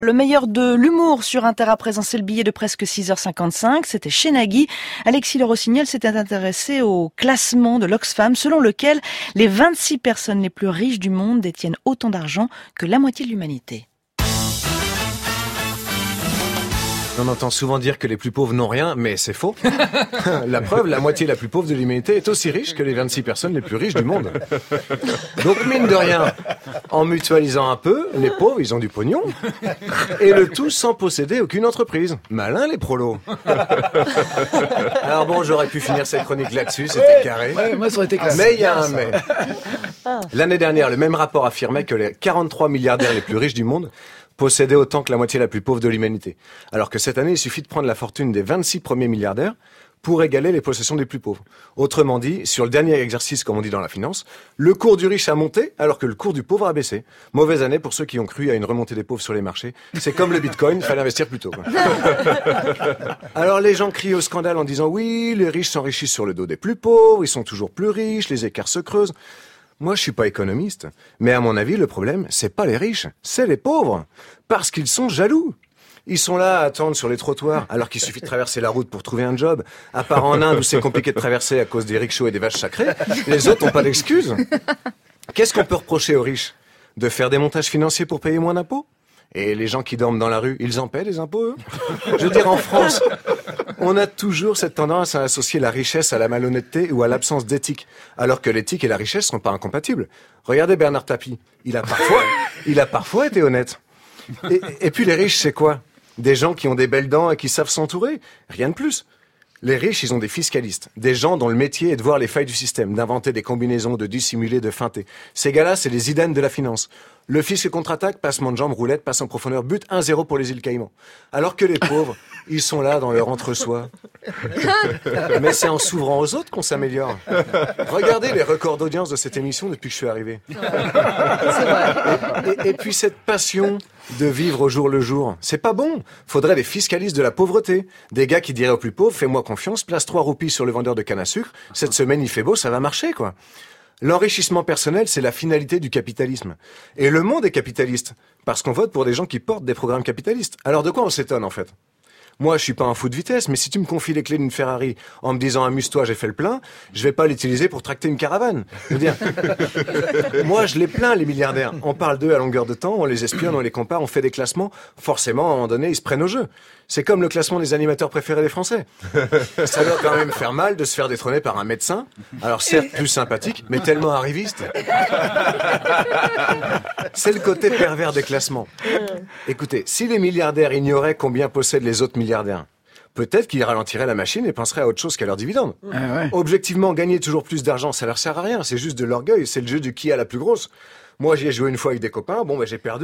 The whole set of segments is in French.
Le meilleur de l'humour sur Inter a présenté le billet de presque 6h55. C'était chez Nagui. Alexis Le Rossignol s'était intéressé au classement de l'Oxfam selon lequel les 26 personnes les plus riches du monde détiennent autant d'argent que la moitié de l'humanité. On entend souvent dire que les plus pauvres n'ont rien, mais c'est faux. La preuve, la moitié la plus pauvre de l'humanité est aussi riche que les 26 personnes les plus riches du monde. Donc mine de rien, en mutualisant un peu, les pauvres, ils ont du pognon. Et le tout sans posséder aucune entreprise. Malin les prolos. Alors bon, j'aurais pu finir cette chronique là-dessus, c'était carré. Ouais, moi ça aurait été classe. Mais il y a un mais. L'année dernière, le même rapport affirmait que les 43 milliardaires les plus riches du monde possédaient autant que la moitié la plus pauvre de l'humanité. Alors que cette année, il suffit de prendre la fortune des 26 premiers milliardaires pour égaler les possessions des plus pauvres. Autrement dit, sur le dernier exercice, comme on dit dans la finance, le cours du riche a monté alors que le cours du pauvre a baissé. Mauvaise année pour ceux qui ont cru à une remontée des pauvres sur les marchés. C'est comme le bitcoin, il fallait investir plus tôt. Alors les gens crient au scandale en disant « Oui, les riches s'enrichissent sur le dos des plus pauvres, ils sont toujours plus riches, les écarts se creusent ». Moi, je suis pas économiste, mais à mon avis, le problème, c'est pas les riches, c'est les pauvres. Parce qu'ils sont jaloux. Ils sont là à attendre sur les trottoirs, alors qu'il suffit de traverser la route pour trouver un job. À part en Inde, où c'est compliqué de traverser à cause des rickshaws et des vaches sacrées, les autres n'ont pas d'excuses. Qu'est-ce qu'on peut reprocher aux riches ? De faire des montages financiers pour payer moins d'impôts ? Et les gens qui dorment dans la rue, ils en paient des impôts, eux ? Je veux dire, en France, on a toujours cette tendance à associer la richesse à la malhonnêteté ou à l'absence d'éthique, alors que l'éthique et la richesse sont pas incompatibles. Regardez Bernard Tapie, il a parfois été honnête. Et puis les riches, c'est quoi ? Des gens qui ont des belles dents et qui savent s'entourer, rien de plus. Les riches, ils ont des fiscalistes, des gens dont le métier est de voir les failles du système, d'inventer des combinaisons, de dissimuler, de feinter. Ces gars-là, c'est les Zidane de la finance. Le fisc contre-attaque, passement de jambes, roulette, passe en profondeur, but 1-0 pour les îles Caïmans. Alors que les pauvres, ils sont là dans leur entre-soi. Mais c'est en s'ouvrant aux autres qu'on s'améliore. Regardez les records d'audience de cette émission depuis que je suis arrivé. Et puis cette passion de vivre au jour le jour, c'est pas bon. Faudrait des fiscalistes de la pauvreté. Des gars qui diraient aux plus pauvres, fais-moi confiance, place 3 roupies sur le vendeur de canne à sucre. Cette semaine, il fait beau, ça va marcher, quoi. L'enrichissement personnel, c'est la finalité du capitalisme. Et le monde est capitaliste, parce qu'on vote pour des gens qui portent des programmes capitalistes. Alors de quoi on s'étonne, en fait ? Moi, je suis pas un fou de vitesse, mais si tu me confies les clés d'une Ferrari en me disant « amuse-toi, j'ai fait le plein », je vais pas l'utiliser pour tracter une caravane. Je veux dire, moi, je les plains, les milliardaires. On parle d'eux à longueur de temps, on les espionne, on les compare, on fait des classements. Forcément, à un moment donné, ils se prennent au jeu. C'est comme le classement des animateurs préférés des Français. Ça doit quand même faire mal de se faire détrôner par un médecin. Alors certes, plus sympathique, mais tellement arriviste. C'est le côté pervers des classements. Écoutez, si les milliardaires ignoraient combien possèdent les autres milliardaires, peut-être qu'ils ralentiraient la machine et penseraient à autre chose qu'à leurs dividendes. Objectivement, gagner toujours plus d'argent, ça leur sert à rien. C'est juste de l'orgueil. C'est le jeu du qui a la plus grosse. Moi, j'y ai joué une fois avec des copains. Bon, j'ai perdu.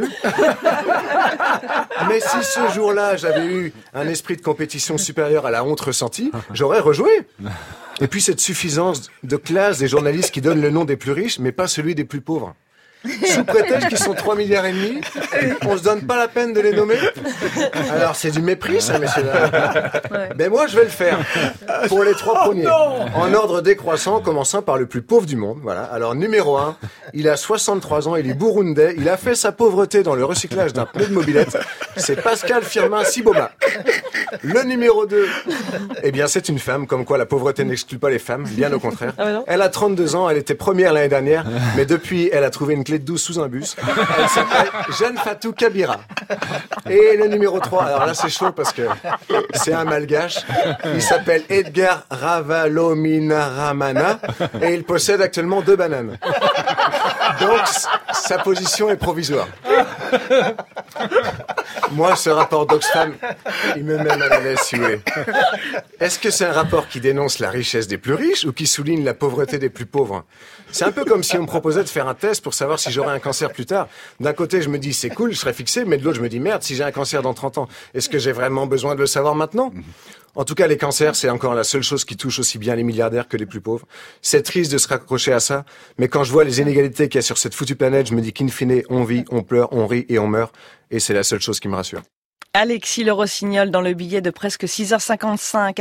Mais si ce jour-là, j'avais eu un esprit de compétition supérieur à la honte ressentie, j'aurais rejoué. Et puis cette suffisance de classe des journalistes qui donnent le nom des plus riches, mais pas celui des plus pauvres. Sous prétexte qu'ils sont 3,5 milliards, on se donne pas la peine de les nommer. Alors c'est du mépris, ça, messieurs. Mais moi, je vais le faire. Pour les 3 premiers. En ordre décroissant, commençant par le plus pauvre du monde. Voilà. Alors, numéro 1, il a 63 ans, il est burundais, il a fait sa pauvreté dans le recyclage d'un pneu de mobilette. C'est Pascal Firmin Siboma. Le numéro 2, eh bien, c'est une femme, comme quoi la pauvreté n'exclut pas les femmes, bien au contraire. Elle a 32 ans, elle était première l'année dernière, mais depuis, elle a trouvé une clé de 12 sous un bus. Elle s'appelle Jeanne Fatou Kabira. Et le numéro 3, alors là c'est chaud parce que c'est un malgache. Il s'appelle Edgar Ravalominaramana et il possède actuellement 2 bananes. Donc sa position est provisoire. Moi, ce rapport d'Oxfam, il me met mal à l'aise, si vous voulez. Est-ce que c'est un rapport qui dénonce la richesse des plus riches ou qui souligne la pauvreté des plus pauvres ? C'est un peu comme si on me proposait de faire un test pour savoir si j'aurais un cancer plus tard. D'un côté, je me dis, c'est cool, je serais fixé, mais de l'autre, je me dis, merde, si j'ai un cancer dans 30 ans, est-ce que j'ai vraiment besoin de le savoir maintenant ? En tout cas, les cancers, c'est encore la seule chose qui touche aussi bien les milliardaires que les plus pauvres. C'est triste de se raccrocher à ça, mais quand je vois les inégalités qu'il y a sur cette foutue planète, je me dis qu'in fine, on vit, on pleure, on rit et on meurt, et c'est la seule chose qui me rassure. Alexis Le Rossignol dans le billet de presque 6h55.